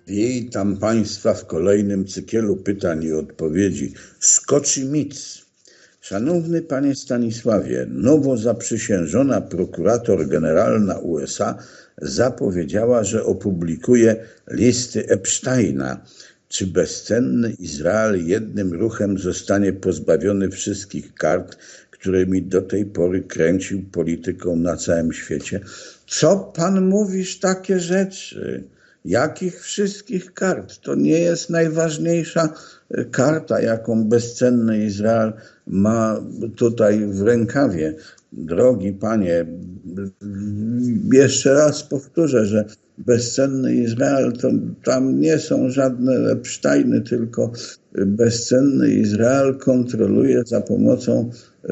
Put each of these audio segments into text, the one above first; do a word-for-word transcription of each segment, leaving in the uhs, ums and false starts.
Witam Państwa w kolejnym cyklu pytań i odpowiedzi. Skoczy-Mic. Szanowny Panie Stanisławie, nowo zaprzysiężona prokurator generalna U S A zapowiedziała, że opublikuje listy Epsteina. Czy bezcenny Izrael jednym ruchem zostanie pozbawiony wszystkich kart, którymi do tej pory kręcił polityką na całym świecie? Co Pan mówisz takie rzeczy? Jakich wszystkich kart? To nie jest najważniejsza karta, jaką bezcenny Izrael ma tutaj w rękawie. Drogi Panie, jeszcze raz powtórzę, że bezcenny Izrael to tam nie są żadne Epsteiny, tylko bezcenny Izrael kontroluje za pomocą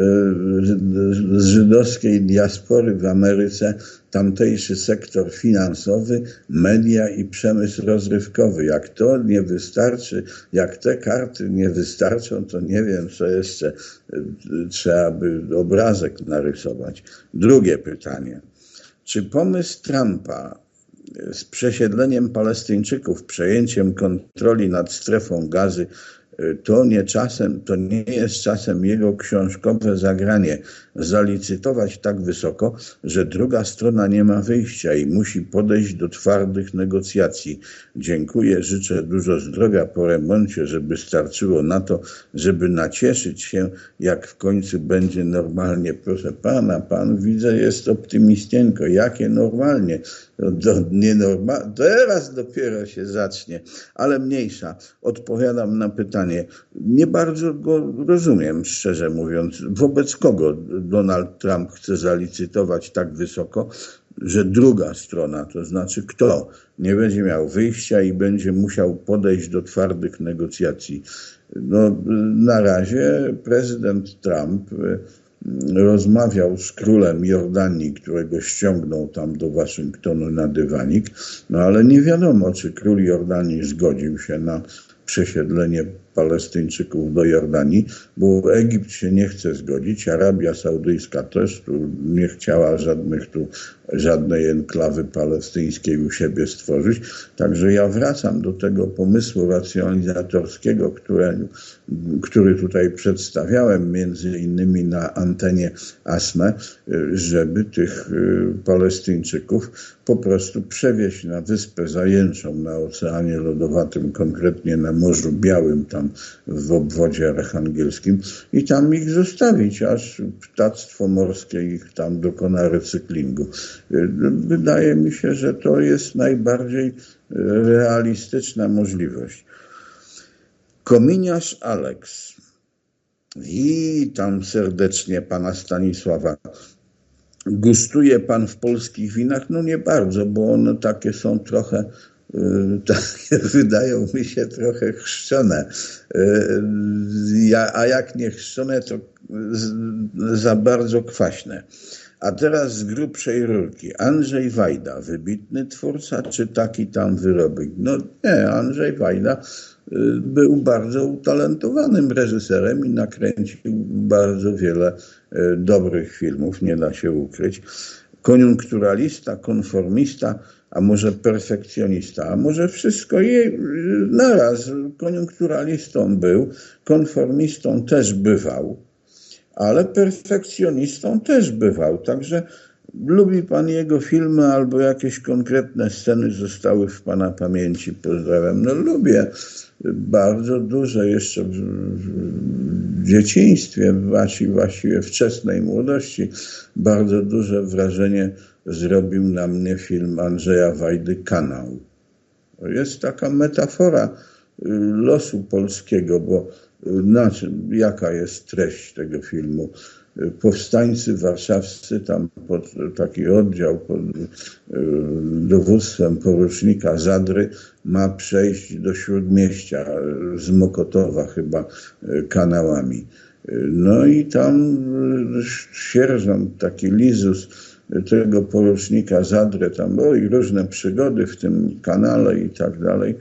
z żydowskiej diaspory w Ameryce tamtejszy sektor finansowy, media i przemysł rozrywkowy. Jak to nie wystarczy, jak te karty nie wystarczą, to nie wiem, co jeszcze trzeba by obrazek narysować. Drugie pytanie. Czy pomysł Trumpa z przesiedleniem Palestyńczyków, przejęciem kontroli nad strefą Gazy, to nie czasem, to nie jest czasem jego książkowe zagranie zalicytować tak wysoko, że druga strona nie ma wyjścia i musi podejść do twardych negocjacji. Dziękuję, życzę dużo zdrowia po remoncie, żeby starczyło na to, żeby nacieszyć się, jak w końcu będzie normalnie. Proszę Pana, Pan widzę jest optymistienko. Jakie normalnie? Do, nie norma- Teraz dopiero się zacznie, ale mniejsza. Odpowiadam na pytanie. Nie bardzo go rozumiem, szczerze mówiąc. Wobec kogo Donald Trump chce zalicytować tak wysoko, że druga strona, to znaczy kto, nie będzie miał wyjścia i będzie musiał podejść do twardych negocjacji. No, na razie prezydent Trump rozmawiał z królem Jordanii, którego ściągnął tam do Waszyngtonu na dywanik, no ale nie wiadomo, czy król Jordanii zgodził się na przesiedlenie Palestyńczyków do Jordanii, bo Egipt się nie chce zgodzić, Arabia Saudyjska też tu nie chciała żadnych tu, żadnej enklawy palestyńskiej u siebie stworzyć. Także ja wracam do tego pomysłu racjonalizatorskiego, które, który tutaj przedstawiałem między innymi na antenie ASME, żeby tych Palestyńczyków po prostu przewieźć na Wyspę Zajęczą na Oceanie Lodowatym, konkretnie na Morzu Białym, tam w obwodzie archangelskim i tam ich zostawić, aż ptactwo morskie ich tam dokona recyklingu. Wydaje mi się, że to jest najbardziej realistyczna możliwość. Kominiarz Alex. Witam serdecznie Pana Stanisława. Gustuje Pan w polskich winach? No nie bardzo, bo one takie są trochę takie wydają mi się trochę chrzczone, a jak nie chrzczone, to za bardzo kwaśne. A teraz z grubszej rurki. Andrzej Wajda, wybitny twórca, czy taki tam wyrobek? No nie, Andrzej Wajda był bardzo utalentowanym reżyserem i nakręcił bardzo wiele dobrych filmów, nie da się ukryć. Koniunkturalista, konformista, a może perfekcjonista, a może wszystko jej naraz. Koniunkturalistą był, konformistą też bywał, ale perfekcjonistą też bywał. Także lubi Pan jego filmy albo jakieś konkretne sceny zostały w Pana pamięci? Pozdrawiam. No lubię. Bardzo duże jeszcze w dzieciństwie, właściwie wczesnej młodości, bardzo duże wrażenie zrobił na mnie film Andrzeja Wajdy Kanał. To jest taka metafora losu polskiego, bo na czym, jaka jest treść tego filmu? Powstańcy warszawscy, tam pod taki oddział pod dowództwem porucznika Zadry ma przejść do Śródmieścia z Mokotowa chyba kanałami. No i tam sierżant, taki Lizus tego porucznika Zadry, tam o, i różne przygody w tym kanale i tak dalej.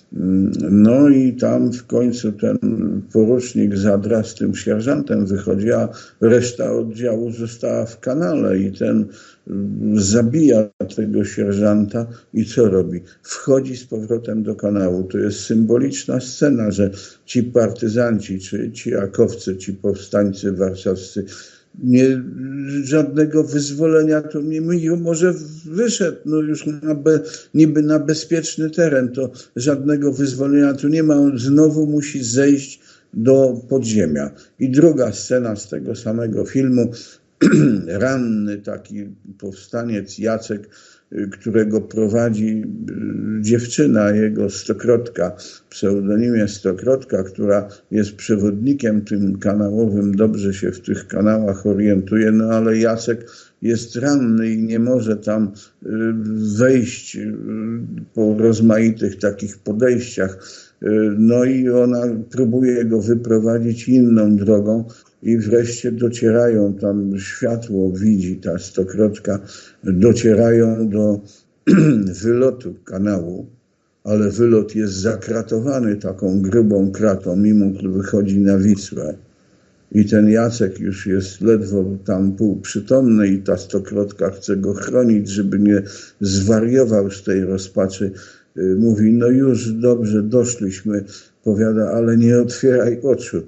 No i tam w końcu ten porucznik Zadra z tym sierżantem wychodzi, a reszta oddziału została w kanale i ten zabija tego sierżanta i co robi? Wchodzi z powrotem do kanału. To jest symboliczna scena, że ci partyzanci, czy ci akowcy, ci powstańcy warszawscy nie, żadnego wyzwolenia to nie mimo, może wyszedł no już na be, niby na bezpieczny teren, to żadnego wyzwolenia tu nie ma, on znowu musi zejść do podziemia. I druga scena z tego samego filmu, ranny taki powstaniec Jacek, którego prowadzi dziewczyna, jego Stokrotka, w pseudonimie Stokrotka, która jest przewodnikiem tym kanałowym, dobrze się w tych kanałach orientuje, no ale Jacek jest ranny i nie może tam wejść po rozmaitych takich podejściach. No i ona próbuje go wyprowadzić inną drogą i wreszcie docierają, tam światło widzi ta Stokrotka, docierają do wylotu kanału, ale wylot jest zakratowany taką grubą kratą, mimo że wychodzi na Wisłę. I ten Jacek już jest ledwo tam półprzytomny i ta Stokrotka chce go chronić, żeby nie zwariował z tej rozpaczy. Mówi, no już dobrze, doszliśmy, powiada, ale nie otwieraj oczu.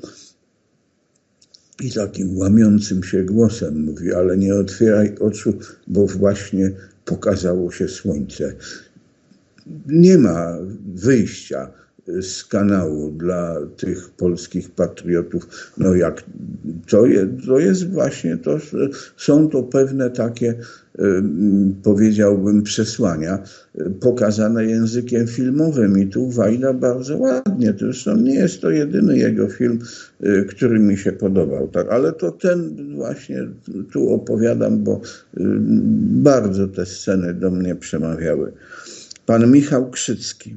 I takim łamiącym się głosem mówi, ale nie otwieraj oczu, bo właśnie pokazało się słońce. Nie ma wyjścia z kanału dla tych polskich patriotów. No jak to jest, to jest właśnie, to są to pewne takie, powiedziałbym, przesłania pokazane językiem filmowym i tu Wajda bardzo ładnie, zresztą nie jest to jedyny jego film, który mi się podobał, tak, ale to ten właśnie tu opowiadam, bo bardzo te sceny do mnie przemawiały. Pan Michał Krzycki.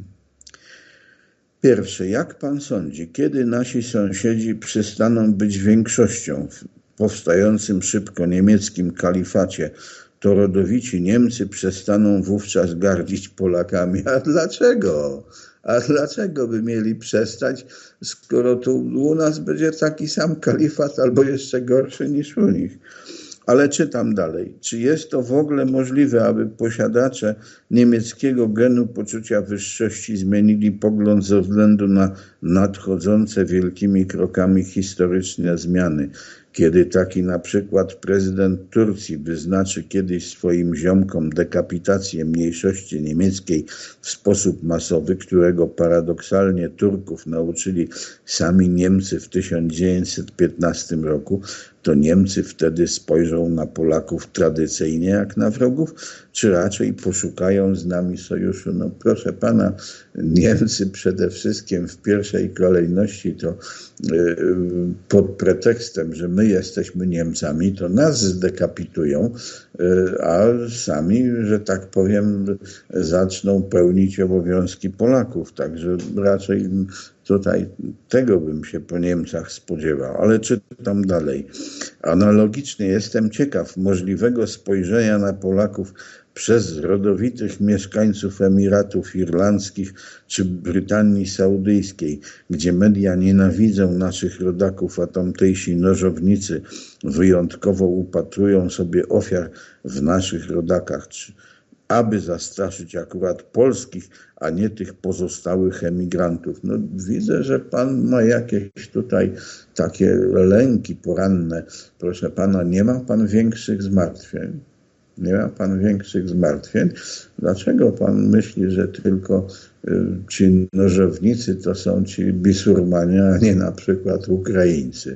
Pierwsze, jak pan sądzi, kiedy nasi sąsiedzi przestaną być większością w powstającym szybko niemieckim kalifacie, to rodowici Niemcy przestaną wówczas gardzić Polakami? A dlaczego? A dlaczego by mieli przestać, skoro tu u nas będzie taki sam kalifat albo jeszcze gorszy niż u nich? Ale czytam dalej. Czy jest to w ogóle możliwe, aby posiadacze niemieckiego genu poczucia wyższości zmienili pogląd ze względu na nadchodzące wielkimi krokami historyczne zmiany? Kiedy taki na przykład prezydent Turcji wyznaczy kiedyś swoim ziomkom dekapitację mniejszości niemieckiej w sposób masowy, którego paradoksalnie Turków nauczyli sami Niemcy w tysiąc dziewięćset piętnastym roku, to Niemcy wtedy spojrzą na Polaków tradycyjnie jak na wrogów, czy raczej poszukają z nami sojuszu? No proszę pana, Niemcy przede wszystkim w pierwszej kolejności to yy, pod pretekstem, że my jesteśmy Niemcami, to nas zdekapitują, yy, a sami, że tak powiem, zaczną pełnić obowiązki Polaków. Także raczej tutaj tego bym się po Niemcach spodziewał, ale czytam dalej. Analogicznie jestem ciekaw możliwego spojrzenia na Polaków przez rodowitych mieszkańców Emiratów Irlandzkich czy Brytanii Saudyjskiej, gdzie media nienawidzą naszych rodaków, a tamtejsi nożownicy wyjątkowo upatrują sobie ofiar w naszych rodakach, czy aby zastraszyć akurat polskich, a nie tych pozostałych emigrantów. No, widzę, że pan ma jakieś tutaj takie lęki poranne. Proszę pana, nie ma pan większych zmartwień? Nie ma pan większych zmartwień? Dlaczego pan myśli, że tylko y, ci nożownicy to są ci bisurmanie, a nie na przykład Ukraińcy?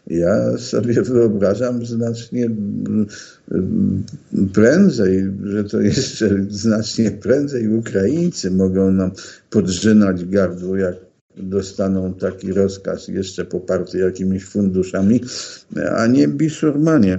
Ja sobie wyobrażam znacznie y, y, prędzej, że to jeszcze znacznie prędzej Ukraińcy mogą nam podrzynać gardło, jak dostaną taki rozkaz jeszcze poparty jakimiś funduszami, a nie bisurmanie.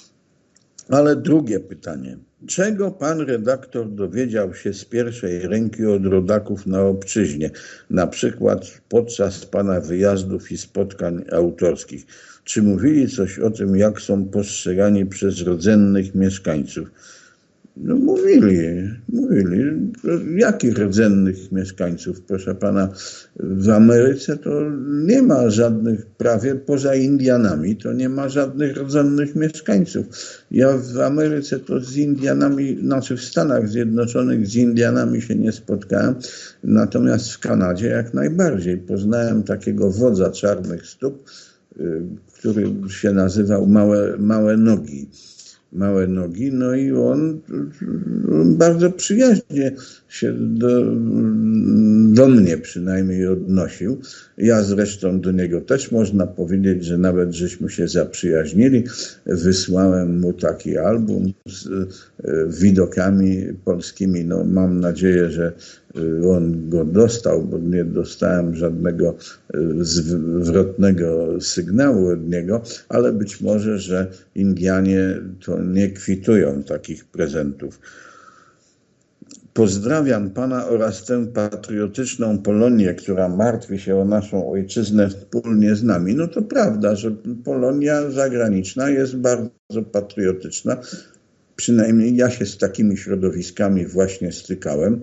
Ale drugie pytanie. Czego pan redaktor dowiedział się z pierwszej ręki od rodaków na obczyźnie, na przykład podczas pana wyjazdów i spotkań autorskich? Czy mówili coś o tym, jak są postrzegani przez rdzennych mieszkańców? No mówili, mówili. Jakich rdzennych mieszkańców, proszę pana? W Ameryce to nie ma żadnych, prawie poza Indianami, to nie ma żadnych rdzennych mieszkańców. Ja w Ameryce to z Indianami, znaczy w Stanach Zjednoczonych z Indianami się nie spotkałem, natomiast w Kanadzie jak najbardziej. Poznałem takiego wodza czarnych stóp, który się nazywał Małe, Małe Nogi. Małe nogi, no i on, on bardzo przyjaźnie się do, do mnie przynajmniej odnosił. Ja zresztą do niego też można powiedzieć, że nawet żeśmy się zaprzyjaźnili. Wysłałem mu taki album z widokami polskimi. No, mam nadzieję, że on go dostał, bo nie dostałem żadnego zwrotnego sygnału od niego, ale być może, że Indianie to nie kwitują takich prezentów. Pozdrawiam pana oraz tę patriotyczną Polonię, która martwi się o naszą ojczyznę wspólnie z nami. No to prawda, że Polonia zagraniczna jest bardzo patriotyczna. Przynajmniej ja się z takimi środowiskami właśnie stykałem.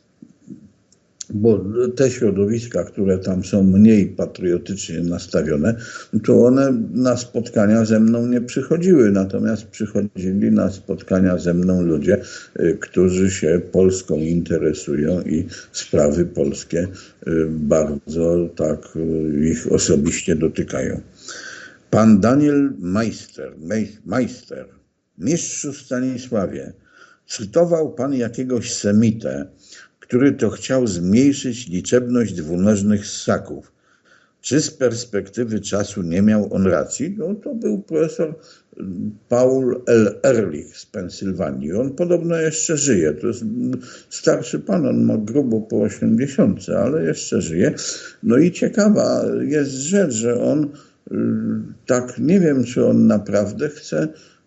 Bo te środowiska, które tam są mniej patriotycznie nastawione, to one na spotkania ze mną nie przychodziły, natomiast przychodzili na spotkania ze mną ludzie, którzy się Polską interesują i sprawy polskie bardzo tak ich osobiście dotykają. Pan Daniel Meister, Meister, mistrzu Stanisławie, cytował pan jakiegoś semitę, który to chciał zmniejszyć liczebność dwunożnych ssaków. Czy z perspektywy czasu nie miał on racji? No to był profesor Paul L. Ehrlich z Pensylwanii. On podobno jeszcze żyje. To jest starszy pan, on ma grubo po osiemdziesiątce, ale jeszcze żyje. No i ciekawa jest rzecz, że on tak, nie wiem, czy on naprawdę chce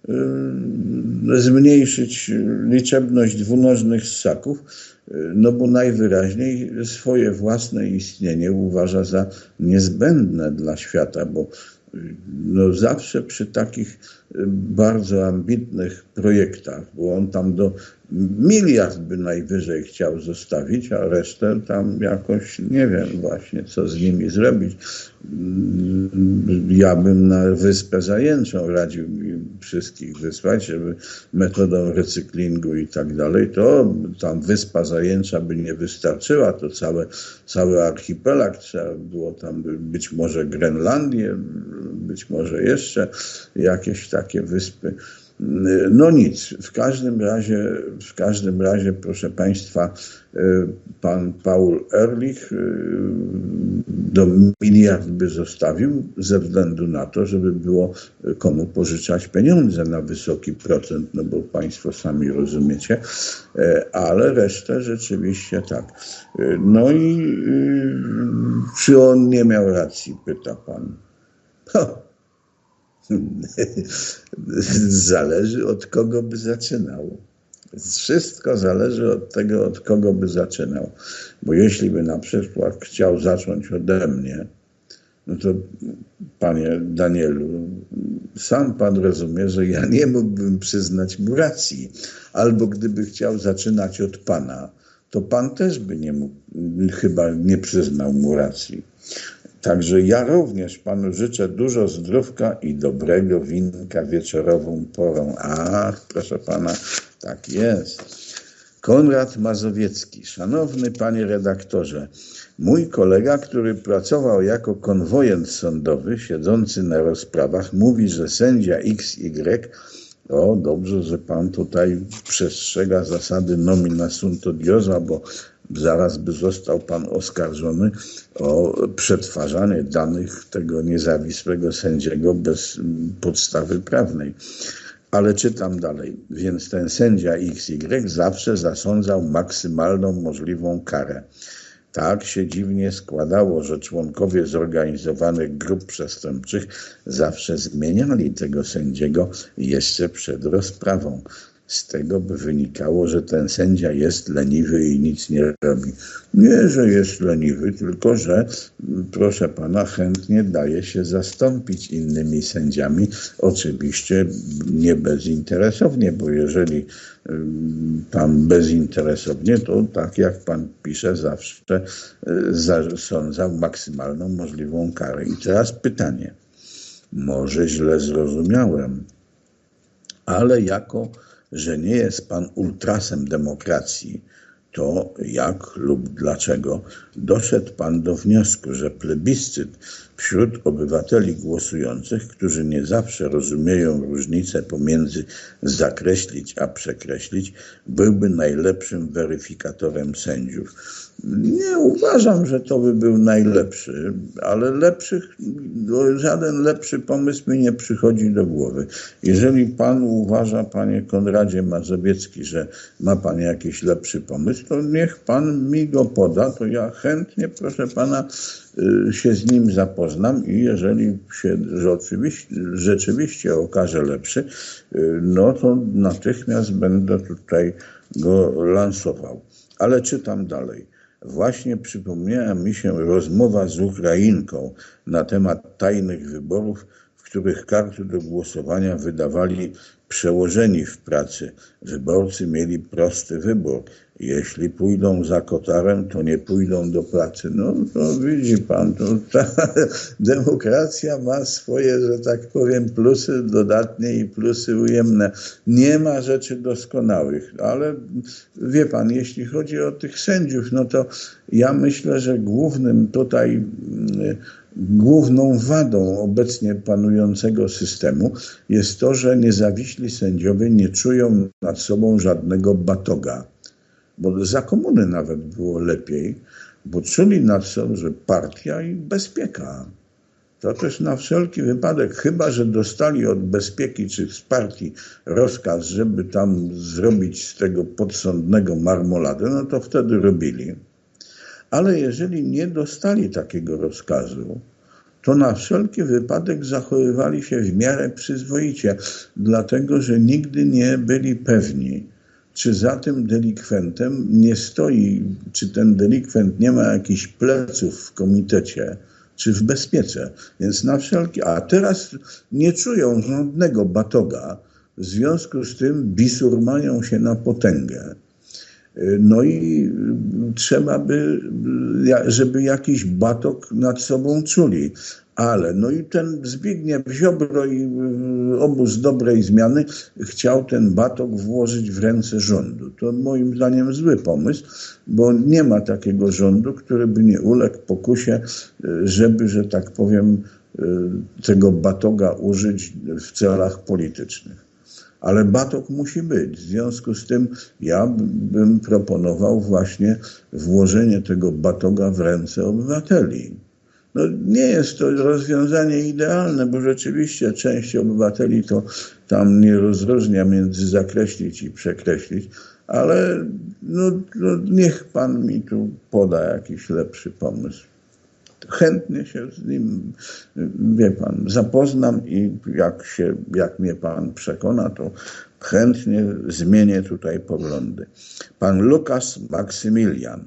zmniejszyć liczebność dwunożnych ssaków, no bo najwyraźniej swoje własne istnienie uważa za niezbędne dla świata, bo no zawsze przy takich bardzo ambitnych projektach, bo on tam do miliard by najwyżej chciał zostawić, a resztę tam jakoś nie wiem właśnie, co z nimi zrobić. Ja bym na Wyspę Zajęczą radził wszystkich wysłać, żeby metodą recyklingu i tak dalej, to tam Wyspa Zajęcza by nie wystarczyła, to całe, cały archipelag trzeba było tam być może Grenlandię, być może jeszcze jakieś takie wyspy. No nic, w każdym razie, w każdym razie, proszę państwa, pan Paul Ehrlich do miliard by zostawił ze względu na to, żeby było komu pożyczać pieniądze na wysoki procent, no bo państwo sami rozumiecie, ale resztę rzeczywiście tak. No i czy on nie miał racji, pyta pan. Ho. Zależy, od kogo by zaczynał. Wszystko zależy od tego, od kogo by zaczynał. Bo jeśli by na przykład chciał zacząć ode mnie, no to panie Danielu, sam pan rozumie, że ja nie mógłbym przyznać mu racji. Albo gdyby chciał zaczynać od pana, to pan też by nie mógł, chyba nie przyznał mu racji. Także ja również panu życzę dużo zdrówka i dobrego winka wieczorową porą. Ach, proszę pana, tak jest. Konrad Mazowiecki. Szanowny panie redaktorze, mój kolega, który pracował jako konwojent sądowy, siedzący na rozprawach, mówi, że sędzia X Y, o dobrze, że pan tutaj przestrzega zasady nomina sunt odiosa, bo zaraz by został pan oskarżony o przetwarzanie danych tego niezawisłego sędziego bez podstawy prawnej. Ale czytam dalej. Więc ten sędzia X Y zawsze zasądzał maksymalną możliwą karę. Tak się dziwnie składało, że członkowie zorganizowanych grup przestępczych zawsze zmieniali tego sędziego jeszcze przed rozprawą. Z tego by wynikało, że ten sędzia jest leniwy i nic nie robi. Nie, że jest leniwy, tylko że, proszę pana, chętnie daje się zastąpić innymi sędziami. Oczywiście nie bezinteresownie, bo jeżeli tam bezinteresownie, to tak jak pan pisze, zawsze zasądzał maksymalną możliwą karę. I teraz pytanie, może źle zrozumiałem, ale jako, że nie jest pan ultrasem demokracji, to jak lub dlaczego doszedł pan do wniosku, że plebiscyt wśród obywateli głosujących, którzy nie zawsze rozumieją różnicę pomiędzy zakreślić a przekreślić, byłby najlepszym weryfikatorem sędziów? Nie uważam, że to by był najlepszy, ale lepszych, żaden lepszy pomysł mi nie przychodzi do głowy. Jeżeli pan uważa, panie Konradzie Mazowiecki, że ma pan jakiś lepszy pomysł, to niech pan mi go poda, to ja chętnie, proszę pana, się z nim zapoznam i jeżeli się rzeczywiście, rzeczywiście okaże lepszy, no to natychmiast będę tutaj go lansował. Ale czytam dalej. Właśnie przypomniała mi się rozmowa z Ukrainką na temat tajnych wyborów, w których karty do głosowania wydawali przełożeni w pracy. Wyborcy mieli prosty wybór. Jeśli pójdą za kotarem, to nie pójdą do pracy. No to widzi pan, to ta demokracja ma swoje, że tak powiem, plusy dodatnie i plusy ujemne. Nie ma rzeczy doskonałych, ale wie pan, jeśli chodzi o tych sędziów, no to ja myślę, że głównym tutaj Główną wadą obecnie panującego systemu jest to, że niezawiśli sędziowie nie czują nad sobą żadnego batoga. Bo za komuny nawet było lepiej, bo czuli nad sobą, że partia i bezpieka. To też na wszelki wypadek, chyba że dostali od bezpieki czy z partii rozkaz, żeby tam zrobić z tego podsądnego marmoladę, no to wtedy robili. Ale jeżeli nie dostali takiego rozkazu, to na wszelki wypadek zachowywali się w miarę przyzwoicie, dlatego że nigdy nie byli pewni, czy za tym delikwentem nie stoi, czy ten delikwent nie ma jakichś pleców w komitecie, czy w bezpiece. Więc na wszelki, a teraz nie czują żadnego batoga, w związku z tym bisurmają się na potęgę. No i trzeba by, żeby jakiś batok nad sobą czuli. Ale no i ten Zbigniew Ziobro i obóz dobrej zmiany chciał ten batok włożyć w ręce rządu. To moim zdaniem zły pomysł, bo nie ma takiego rządu, który by nie uległ pokusie, żeby, że tak powiem, tego batoga użyć w celach politycznych. Ale batok musi być. W związku z tym ja bym proponował właśnie włożenie tego batoga w ręce obywateli. No, nie jest to rozwiązanie idealne, bo rzeczywiście część obywateli to tam nie rozróżnia między zakreślić i przekreślić, ale no, no, niech pan mi tu poda jakiś lepszy pomysł. Chętnie się z nim, wie pan, zapoznam i jak się, jak mnie pan przekona, to chętnie zmienię tutaj poglądy. Pan Lukas Maksymilian.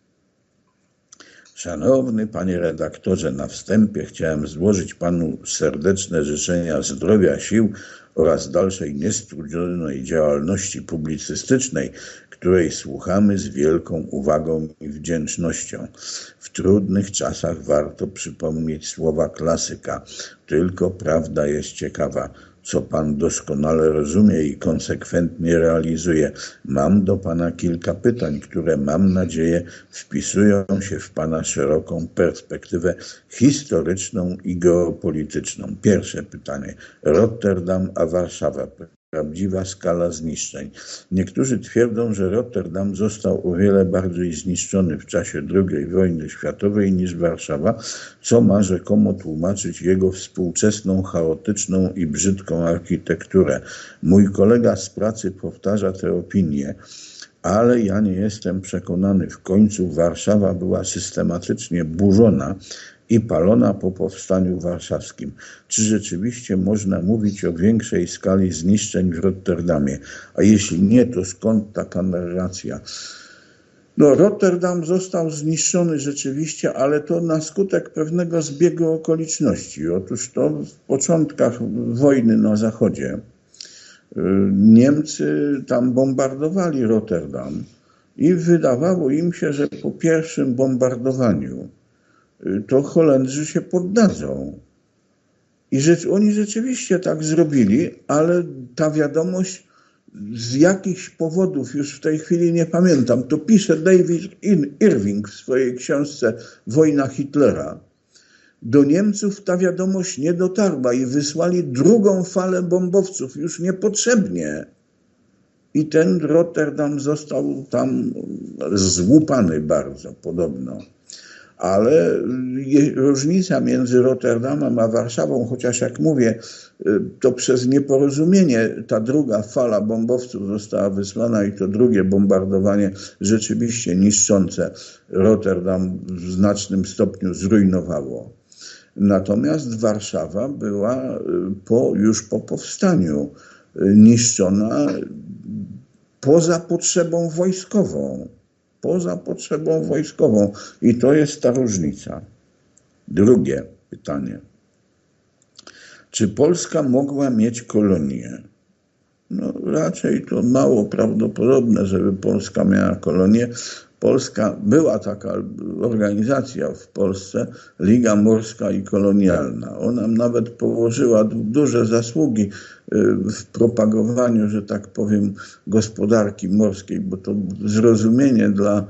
Szanowny panie redaktorze, na wstępie chciałem złożyć panu serdeczne życzenia zdrowia, sił oraz dalszej niestrudzonej działalności publicystycznej, której słuchamy z wielką uwagą i wdzięcznością. W trudnych czasach warto przypomnieć słowa klasyka: tylko prawda jest ciekawa, co pan doskonale rozumie i konsekwentnie realizuje. Mam do pana kilka pytań, które mam nadzieję wpisują się w pana szeroką perspektywę historyczną i geopolityczną. Pierwsze pytanie. Rotterdam a Warszawa. Prawdziwa skala zniszczeń. Niektórzy twierdzą, że Rotterdam został o wiele bardziej zniszczony w czasie drugiej wojny światowej niż Warszawa, co ma rzekomo tłumaczyć jego współczesną, chaotyczną i brzydką architekturę. Mój kolega z pracy powtarza tę opinię, ale ja nie jestem przekonany. W końcu Warszawa była systematycznie burzona i palona po powstaniu warszawskim. Czy rzeczywiście można mówić o większej skali zniszczeń w Rotterdamie? A jeśli nie, to skąd taka narracja? No, Rotterdam został zniszczony rzeczywiście, ale to na skutek pewnego zbiegu okoliczności. Otóż to w początkach wojny na zachodzie Niemcy tam bombardowali Rotterdam i wydawało im się, że po pierwszym bombardowaniu to Holendrzy się poddadzą. I rzecz, oni rzeczywiście tak zrobili, ale ta wiadomość z jakichś powodów, już w tej chwili nie pamiętam, to pisze David Irving w swojej książce Wojna Hitlera. Do Niemców ta wiadomość nie dotarła i wysłali drugą falę bombowców, już niepotrzebnie. I ten Rotterdam został tam złupany bardzo podobno. Ale różnica między Rotterdamem a Warszawą, chociaż jak mówię, to przez nieporozumienie ta druga fala bombowców została wysłana i to drugie bombardowanie rzeczywiście niszczące Rotterdam w znacznym stopniu zrujnowało. Natomiast Warszawa była po, już po powstaniu niszczona poza potrzebą wojskową. Poza potrzebą wojskową. I to jest ta różnica. Drugie pytanie. Czy Polska mogła mieć kolonię? No raczej to mało prawdopodobne, żeby Polska miała kolonię. Polska, była taka organizacja w Polsce, Liga Morska i Kolonialna. Ona nawet położyła duże zasługi w propagowaniu, że tak powiem, gospodarki morskiej, bo to zrozumienie dla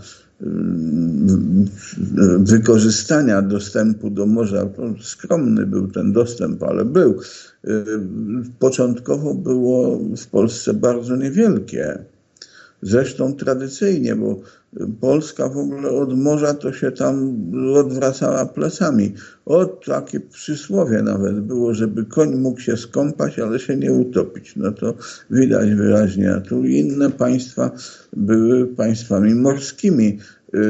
wykorzystania dostępu do morza, to skromny był ten dostęp, ale był. Początkowo było w Polsce bardzo niewielkie. Zresztą tradycyjnie, bo Polska w ogóle od morza to się tam odwracała plecami. O, takie przysłowie nawet było, żeby koń mógł się skąpać, ale się nie utopić. No to widać wyraźnie. A tu inne państwa były państwami morskimi,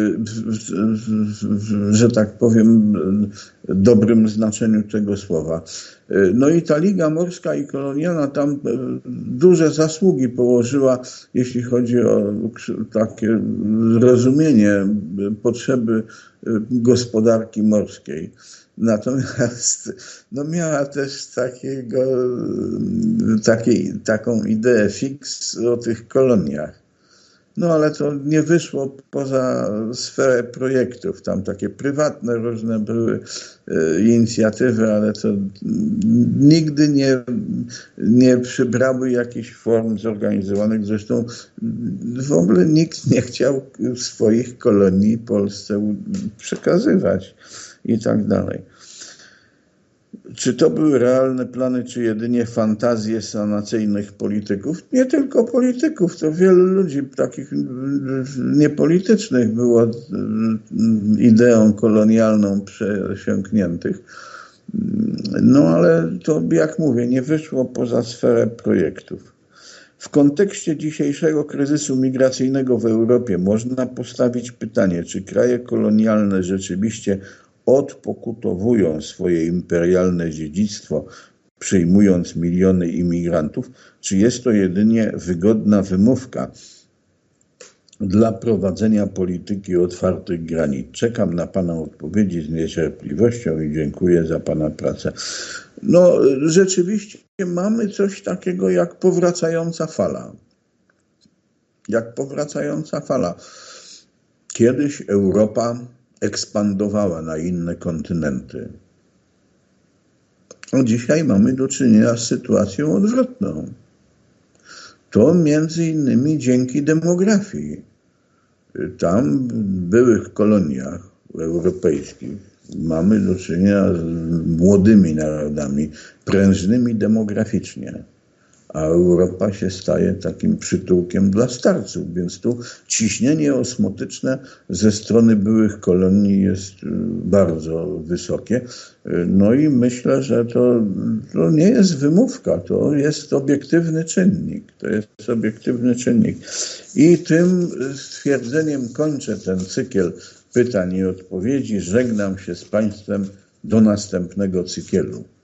że tak powiem, w dobrym znaczeniu tego słowa. No i ta Liga Morska i Kolonialna tam duże zasługi położyła, jeśli chodzi o takie rozumienie potrzeby gospodarki morskiej. Natomiast no miała też takiego, takiej, taką ideę fix o tych koloniach. No ale to nie wyszło poza sferę projektów. Tam takie prywatne różne były e, inicjatywy, ale to nigdy nie, nie przybrały jakichś form zorganizowanych. Zresztą w ogóle nikt nie chciał swoich kolonii Polsce przekazywać i tak dalej. Czy to były realne plany, czy jedynie fantazje sanacyjnych polityków? Nie tylko polityków, to wielu ludzi takich niepolitycznych było ideą kolonialną przesiąkniętych. No ale to, jak mówię, nie wyszło poza sferę projektów. W kontekście dzisiejszego kryzysu migracyjnego w Europie można postawić pytanie, czy kraje kolonialne rzeczywiście odpokutowują swoje imperialne dziedzictwo, przyjmując miliony imigrantów, czy jest to jedynie wygodna wymówka dla prowadzenia polityki otwartych granic? Czekam na Pana odpowiedzi z niecierpliwością i dziękuję za Pana pracę. No, rzeczywiście mamy coś takiego jak powracająca fala. Jak powracająca fala. Kiedyś Europa ekspandowała na inne kontynenty. A dzisiaj mamy do czynienia z sytuacją odwrotną. To między innymi dzięki demografii. Tam w byłych koloniach europejskich mamy do czynienia z młodymi narodami, prężnymi demograficznie. A Europa się staje takim przytułkiem dla starców, więc tu ciśnienie osmotyczne ze strony byłych kolonii jest bardzo wysokie. No i myślę, że to, to nie jest wymówka, to jest obiektywny czynnik. To jest obiektywny czynnik. I tym stwierdzeniem kończę ten cykl pytań i odpowiedzi. Żegnam się z Państwem do następnego cyklu.